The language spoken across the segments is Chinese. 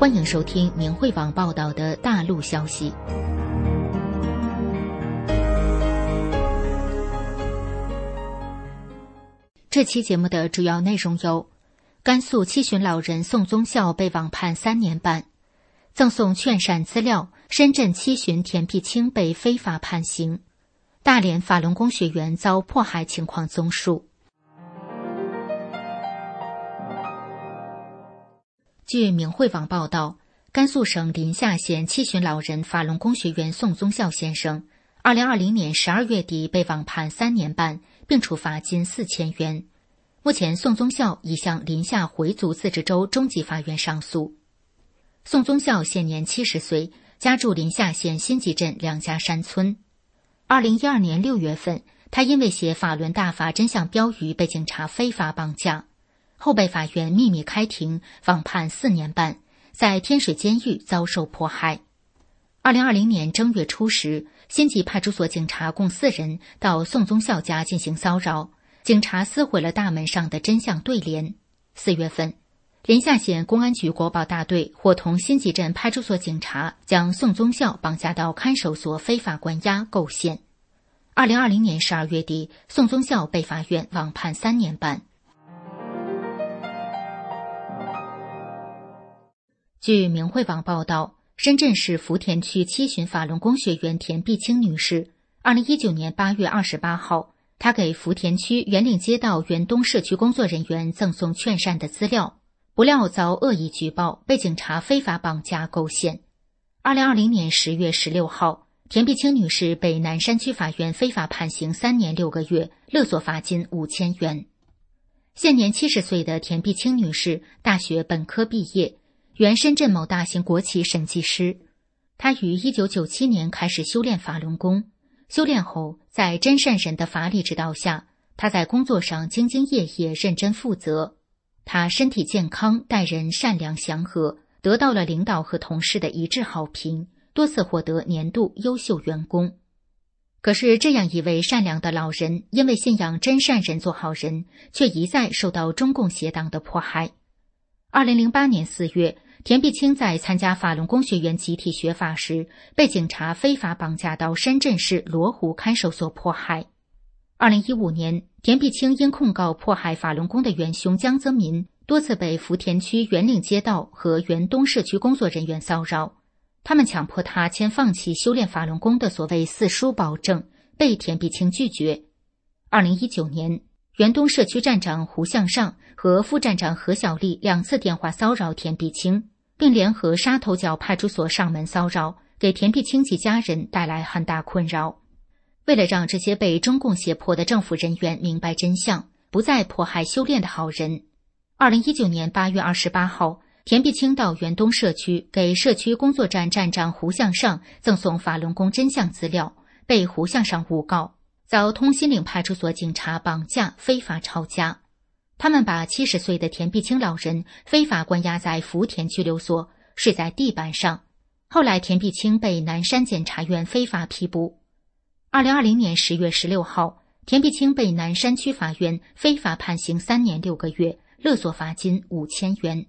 欢迎收听明慧网报道的大陆消息。这期节目的主要内容有：甘肃七旬老人宋宗孝被网判3年半；赠送劝善资料，深圳七旬田碧清被非法判刑；大连法轮功学员遭迫害情况综述。据明慧网报道，甘肃省临夏县七旬老人法轮功学员宋宗孝先生2020年12月底被网判3年半，并处罚金4000元。目前宋宗孝已向临夏回族自治州中级法院上诉。宋宗孝现年70岁，家住临夏县新集镇梁家山村。2012年6月份，他因为写法轮大法真相标语被警察非法绑架，后被法院秘密开庭，网判4年半，在天水监狱遭受迫害。2020年正月初时，新集派出所警察共4人到宋宗孝家进行骚扰，警察撕毁了大门上的真相对联。4月份，临夏县公安局国保大队伙同新集镇派出所警察将宋宗孝绑架到看守所非法关押构陷。2020年12月底，宋宗孝被法院网判3年半。据明慧网报道，深圳市福田区七旬法轮功学员田碧清女士2019年8月28号，她给福田区圆岭街道原东社区工作人员赠送劝善的资料，不料遭恶意举报，被警察非法绑架构陷。2020年10月16号，田碧清女士被南山区法院非法判刑3年6个月，勒索罚金5000元。现年70岁的田碧清女士大学本科毕业，原深圳某大型国企审计师。她于1997年开始修炼法轮功，修炼后，在真善人的法理指导下，她在工作上兢兢业业、认真负责。她身体健康，待人善良祥和，得到了领导和同事的一致好评，多次获得年度优秀员工。可是这样一位善良的老人，因为信仰真善人做好人，却一再受到中共邪党的迫害。2008年4月，田碧清在参加法轮功学员集体学法时，被警察非法绑架到深圳市罗湖看守所迫害。2015年，田碧清因控告迫害法轮功的元凶江泽民，多次被福田区圆岭街道和原东社区工作人员骚扰，他们强迫他签放弃修炼法轮功的所谓4书保证，被田碧清拒绝。2019年，原东社区站长胡向上和副站长何小丽2次电话骚扰田碧清，并联合沙头角派出所上门骚扰，给田碧清及家人带来很大困扰。为了让这些被中共胁迫的政府人员明白真相，不再迫害修炼的好人，2019年8月28号，田碧清到原东社区给社区工作站站长胡向上赠送法轮功真相资料，被胡向上诬告，遭通心岭派出所警察绑架非法抄家。他们把70岁的田碧清老人非法关押在福田拘留所，睡在地板上。后来田碧清被南山检察院非法批捕。2020年10月16号，田碧清被南山区法院非法判刑3年6个月，勒索罚金5000元。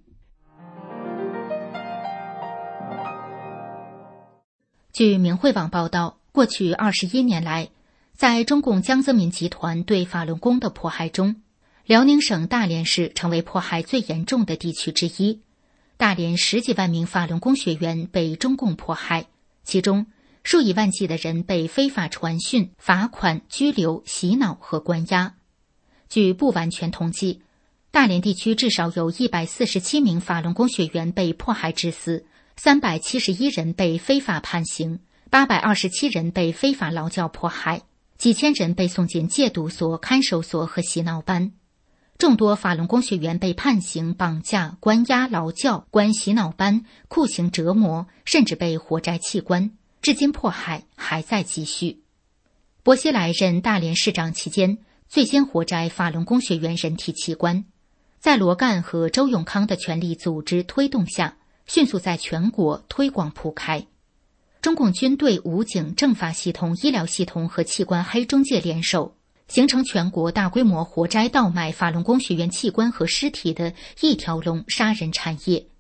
据明慧网报道，过去21年来，在中共江泽民集团对法轮功的迫害中，辽宁省大连市成为迫害最严重的地区之一。大连10几万名法轮功学员被中共迫害，其中数以万计的人被非法传讯、罚款、拘留、洗脑和关押。据不完全统计，大连地区至少有147名法轮功学员被迫害致死，371人被非法判刑，827人被非法劳教迫害，几千人被送进戒毒所、看守所和洗脑班。众多法轮功学员被判刑、绑架、关押、劳教、关洗脑班、酷刑折磨，甚至被活摘器官，至今迫害还在继续。薄熙来任大连市长期间，最先活摘法轮功学员人体器官，在罗干和周永康的全力组织推动下，迅速在全国推广铺开。中共军队、武警、政法系统、医疗系统和器官黑中介联手，形成全国大规模活摘盗卖法轮功学员器官和尸体的一条龙杀人产业。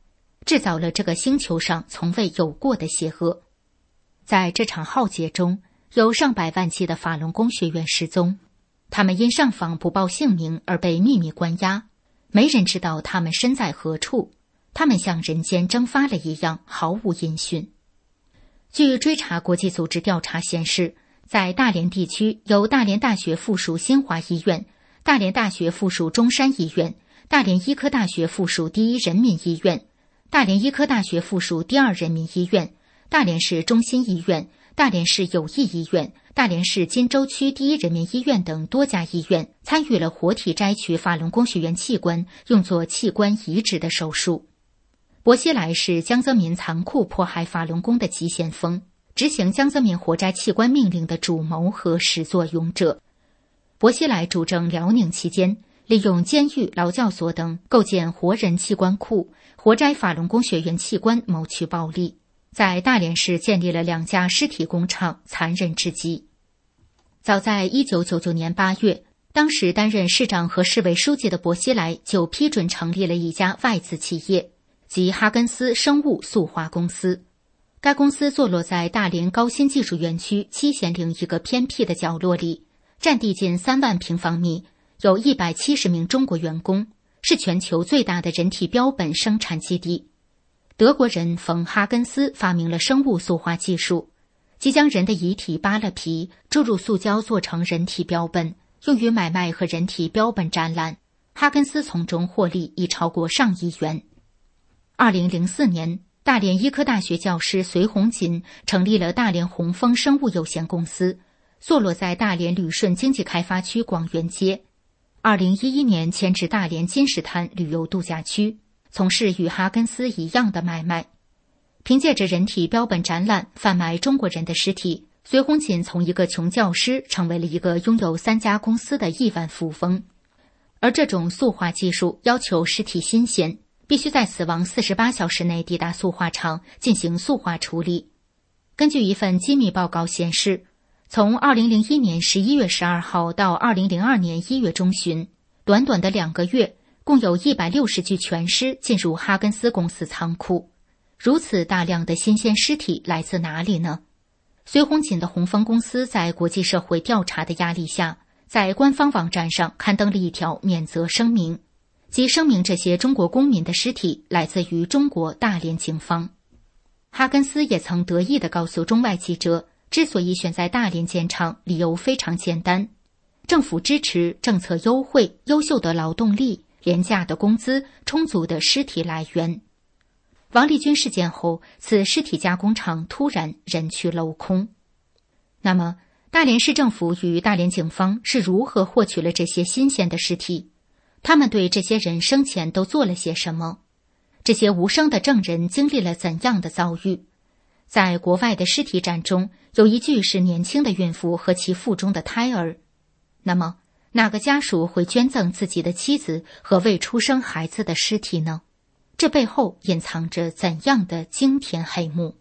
制造了这个星球上从未有过的邪恶。在这场浩劫中，有上百万计的法轮功学员失踪，他们因上访不报姓名而被秘密关押，没人知道他们身在何处，他们像人间蒸发了一样，毫无音讯。据追查国际组织调查显示，在大连地区有大连大学附属新华医院、大连大学附属中山医院、大连医科大学附属第一人民医院、大连医科大学附属第二人民医院、大连市中心医院、大连市友谊医院、大连市金州区第一人民医院等多家医院参与了活体摘取法轮功学员器官，用作器官移植的手术。薄熙来是江泽民残酷迫害法轮功的急先锋，执行江泽民活摘器官命令的主谋和始作俑者。薄熙来主政辽宁期间，利用监狱、劳教所等构建活人器官库，活摘法轮功学员器官谋取暴利，在大连市建立了2家尸体工厂，残忍至极。早在1999年8月，当时担任市长和市委书记的薄熙来就批准成立了一家外资企业，即哈根斯生物塑化公司。该公司坐落在大连高新技术园区七贤岭一个偏僻的角落里，占地近3万平方米，有170名中国员工，是全球最大的人体标本生产基地。德国人冯哈根斯发明了生物塑化技术，即将人的遗体扒了皮，注入塑胶做成人体标本，用于买卖和人体标本展览。哈根斯从中获利已超过上亿元。2004年，大连医科大学教师隋红锦成立了大连红枫生物有限公司，坐落在大连旅顺经济开发区广元街。2011年迁至大连金石滩旅游度假区，从事与哈根斯一样的买卖。凭借着人体标本展览贩卖中国人的尸体，隋红锦从一个穷教师成为了一个拥有3家公司的亿万富翁。而这种塑化技术要求尸体新鲜，必须在死亡48小时内抵达塑化厂进行塑化处理。根据一份机密报告显示，从2001年11月12号到2002年1月中旬，短短的2个月，共有160具全尸进入哈根斯公司仓库。如此大量的新鲜尸体来自哪里呢？隋红锦的红枫公司在国际社会调查的压力下，在官方网站上刊登了一条免责声明，即声明这些中国公民的尸体来自于中国大连警方。哈根斯也曾得意地告诉中外记者，之所以选在大连建厂，理由非常简单：政府支持，政策优惠，优秀的劳动力，廉价的工资，充足的尸体来源。王立军事件后，此尸体加工厂突然人去楼空。那么，大连市政府与大连警方是如何获取了这些新鲜的尸体？他们对这些人生前都做了些什么？这些无声的证人经历了怎样的遭遇？在国外的尸体展中，有一具是年轻的孕妇和其腹中的胎儿。那么，哪个家属会捐赠自己的妻子和未出生孩子的尸体呢？这背后隐藏着怎样的惊天黑幕？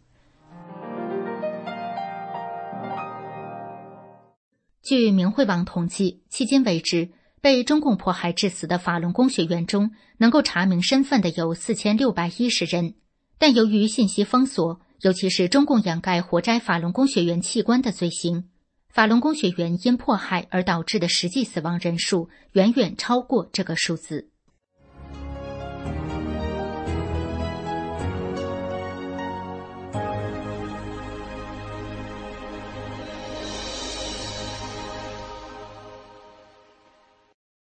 据明慧网统计，迄今为止，被中共迫害致死的法轮功学员中，能够查明身份的有4610人。但由于信息封锁，尤其是中共掩盖活摘法轮功学员器官的罪行，法轮功学员因迫害而导致的实际死亡人数远远超过这个数字。